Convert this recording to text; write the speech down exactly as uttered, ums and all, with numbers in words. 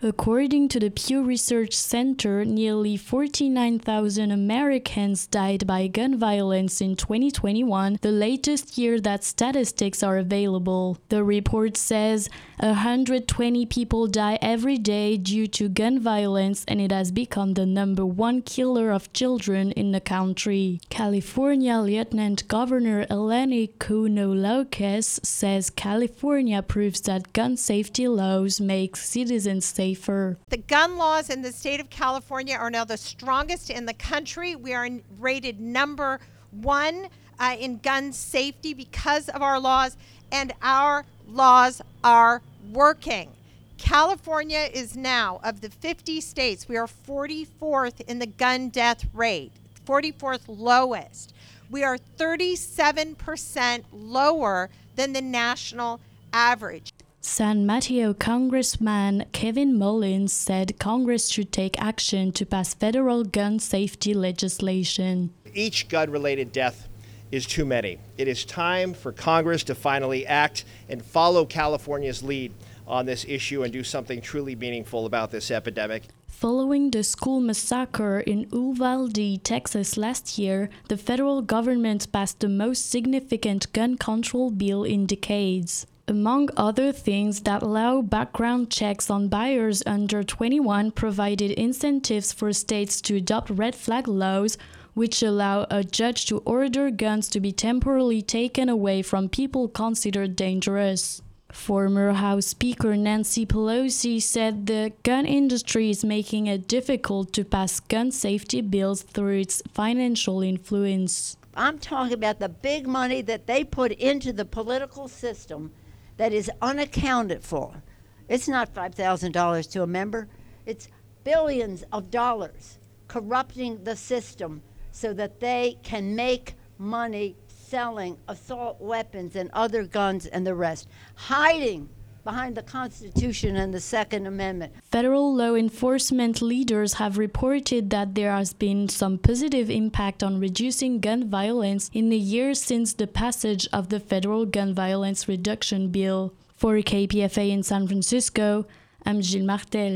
According to the Pew Research Center, nearly forty-nine thousand Americans died by gun violence in twenty twenty-one, the latest year that statistics are available. The report says one hundred twenty people die every day due to gun violence, and it has become the number one killer of children in the country. California Lieutenant Governor Eleni Kounalokis says California proves that gun safety laws make citizens safe. The gun laws in the state of California are now the strongest in the country. We are rated number one uh, in gun safety because of our laws, and our laws are working. California is now, of the fifty states, we are forty-fourth in the gun death rate, forty-fourth lowest. We are thirty-seven percent lower than the national average. San Mateo Congressman Kevin Mullins said Congress should take action to pass federal gun safety legislation. Each gun-related death is too many. It is time for Congress to finally act and follow California's lead on this issue and do something truly meaningful about this epidemic. Following the school massacre in Uvalde, Texas last year, the federal government passed the most significant gun control bill in decades. Among other things that allow background checks on buyers under twenty-one, provided incentives for states to adopt red flag laws, which allow a judge to order guns to be temporarily taken away from people considered dangerous. Former House Speaker Nancy Pelosi said the gun industry is making it difficult to pass gun safety bills through its financial influence. I'm talking about the big money that they put into the political system that is unaccounted for. It's not five thousand dollars to a member. It's billions of dollars corrupting the system so that they can make money selling assault weapons and other guns and the rest, hiding behind the Constitution and the Second Amendment. Federal law enforcement leaders have reported that there has been some positive impact on reducing gun violence in the years since the passage of the Federal Gun Violence Reduction Bill. For K P F A in San Francisco, I'm Gilles Martel.